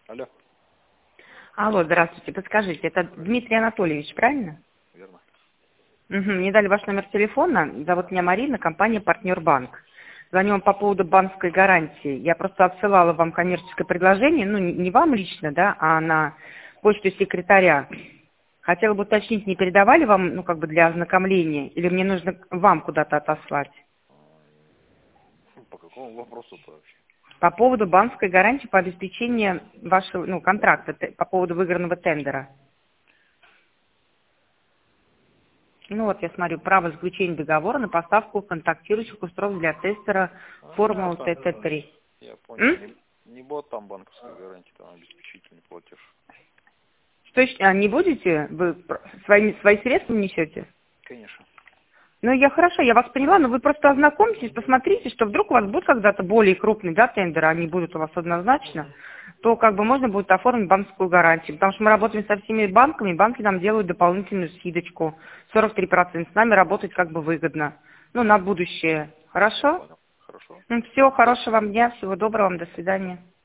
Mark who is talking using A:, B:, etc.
A: Алло,
B: Алло, здравствуйте. Подскажите, это Дмитрий Анатольевич, правильно?
A: верно.
B: Угу. Мне дали ваш номер телефона. Зовут меня Марина, компания «Партнер Банк». Звоню вам по поводу банковской гарантии. Я просто отсылала вам коммерческое предложение, ну, не вам лично, да, а на почту секретаря. Хотела бы уточнить, не передавали вам, ну, как бы для ознакомления, или мне нужно вам куда-то отослать?
A: По какому вопросу-то вообще?
B: По поводу банковской гарантии по обеспечению вашего, ну, контракта, по поводу выигранного тендера. Ну вот, я смотрю, право заключения договора на поставку контактирующих устройств для тестера формулы ТТ3.
A: Я понял. Не будет там банковской гарантии, там обеспечительный платеж.
B: Что, не будете? Вы свои средства несете?
A: Конечно.
B: Ну, хорошо, я вас поняла, но вы просто ознакомьтесь, посмотрите, что вдруг у вас будет когда-то более крупный, да, тендер, они будут у вас однозначно, то как бы можно будет оформить банковскую гарантию. Потому что мы работаем со всеми банками, банки нам делают дополнительную скидочку, 43%. С нами работать как бы выгодно. Ну, на будущее.
A: Я
B: Хорошо?
A: понял. Хорошо.
B: Все, хорошего вам дня, всего доброго вам, до свидания.